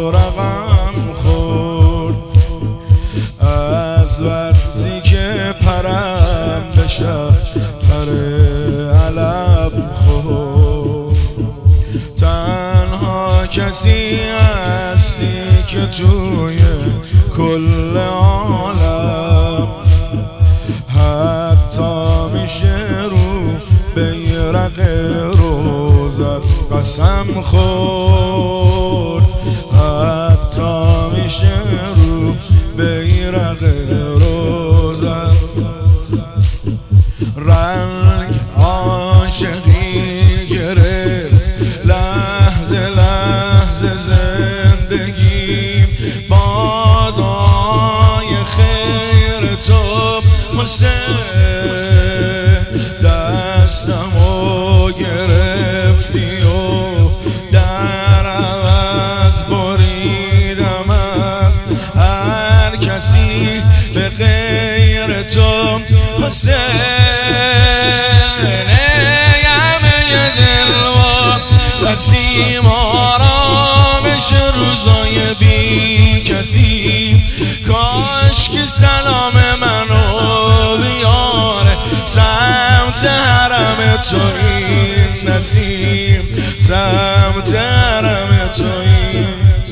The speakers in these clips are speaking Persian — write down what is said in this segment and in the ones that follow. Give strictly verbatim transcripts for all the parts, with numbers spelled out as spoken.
تو رقم خورد. از وقتی که پرم به شهر علم خورد، تنها کسی هستی که توی کل عالم حتی میشه رو بیرق روزت قسم خورد، حتی میشه رو بیرق روزت. رنگ عاشقی گرفت لحظه لحظه زندگیم، بادای خیر تو حسین دستمو گرفتی و در عوض بریدم از هر کسی به غیر تو حسین. ای همه دل و نسیم آرامش روزای بی کسی، کاش که سلام منو بیاره سمت حرم تو این نسیم، سمت حرم تو این.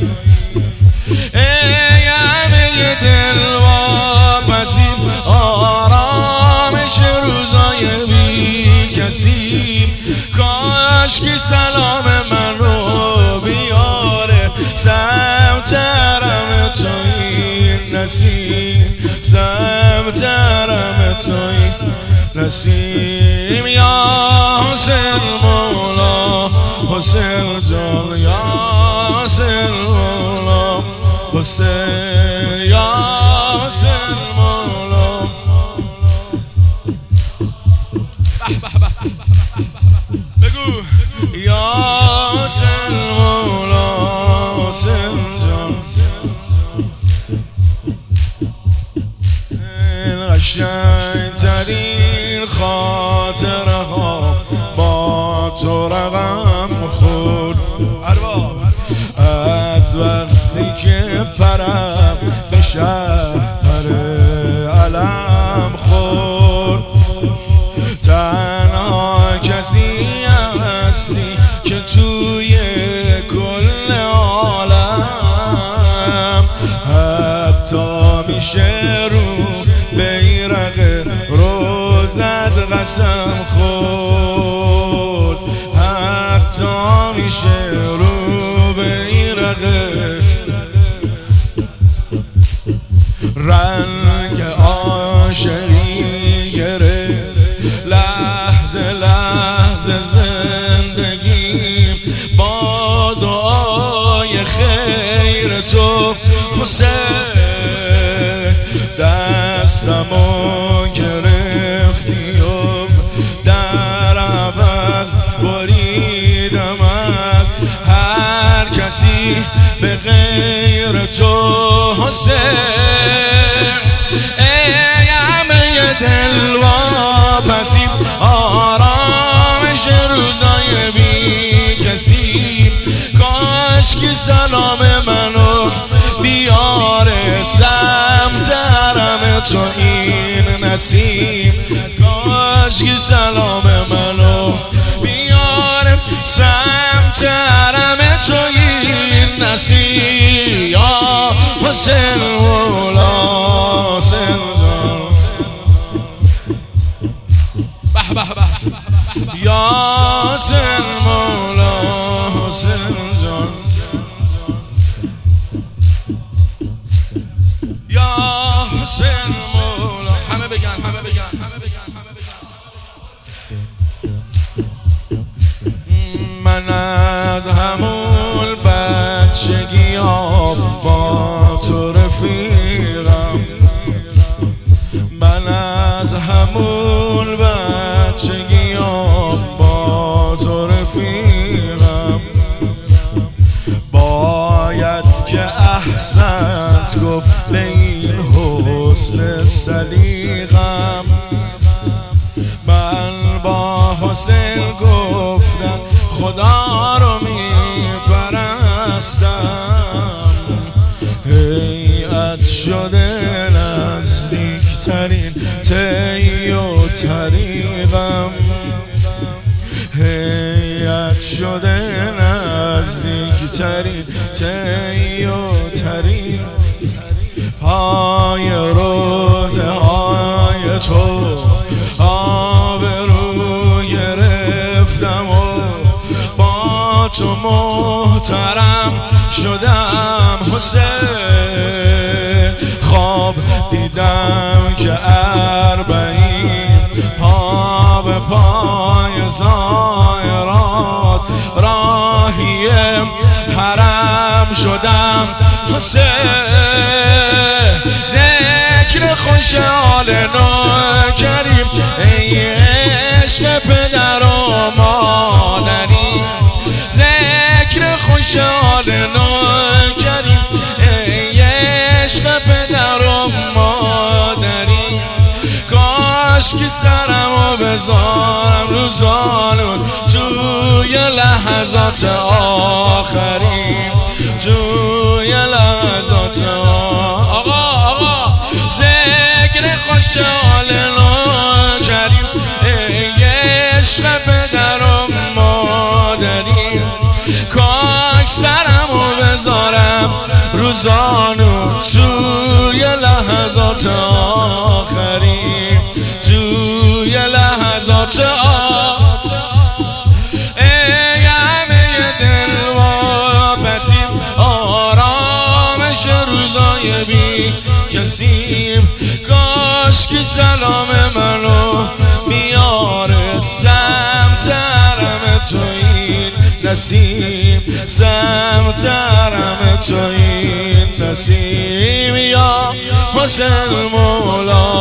ای همه دل و پذیر آرامش روزای بی کسی، کاش که سلام منو بیاره سمت حرم تو این نسیم، سمت حرم تو این نسیم. یا حسین مولا حسین جان، یا حسین مولا حسین، یا حسین مولا. بگو یا حسین مولا حسین جان. این قشنگ ترین خاطره ها با تو رقم خورد. از وقتی که پرم به شهر علم خورد، تنها کسی هستی که توی کل عالم حتی میشه رو بیرق روزت قسم خورد، حتی میشه رو بیرق. رنگ عاشقی گرفت لحظه لحظه زندگیم، با دعای خیر تو حسین دستمو گرفتی و در عوض بریدم از هر کسی به غیر تو حسین. ای همه دل و پسیم آرامش روزای بی کسی، کاش که سلام منو بیاره سمت حرم تو این نسیم، کاش که سلام منو بیاره سمت حرم تو این نسیم. یا حسین مولا حسین جان، به به به، یا حسین مولا حسین جان، یا حسین مولا. همه بگن همه بگن همه بگن همه بگن. من از همون بچگی ها با تو رفیقم، من از همون بچگی ها با تو رفیقم، باید که احسنت گفت به این حسن سلیقم. من با حسین گفتم خدا رو می پرستم، هیئت شده نزدیکترین طی و طریقم، هیئت شده نزدیکترین طی و طریق، پای روزه های تو آبرو گرفتم و با تو محترم شدم حسین. خواب دیدم که اربعین پا به پای زائرات راهی حرم شدم حسین. ذکر خوش آل نوکریم ای عشق پدر و مادری، ذکر خوش آل نوکریم ای عشق پدر و مادری. کاش که سرمو بذارم رو زانون توی لحظات آخرین، توی لحظات آقا آقا ذکر خوش آل نوکریم ای عشق پدر و مادری. کاش سرمو بذارم رو زانون توی لحظات آخرین، توی لحظات آخرین. ای همه دل واپسیم آرامش روزای بی کسیم، کاش که سلام منو میاره سمت حرم تو این نسیم، سمت حرم تو این نسیم. یا حسین مولا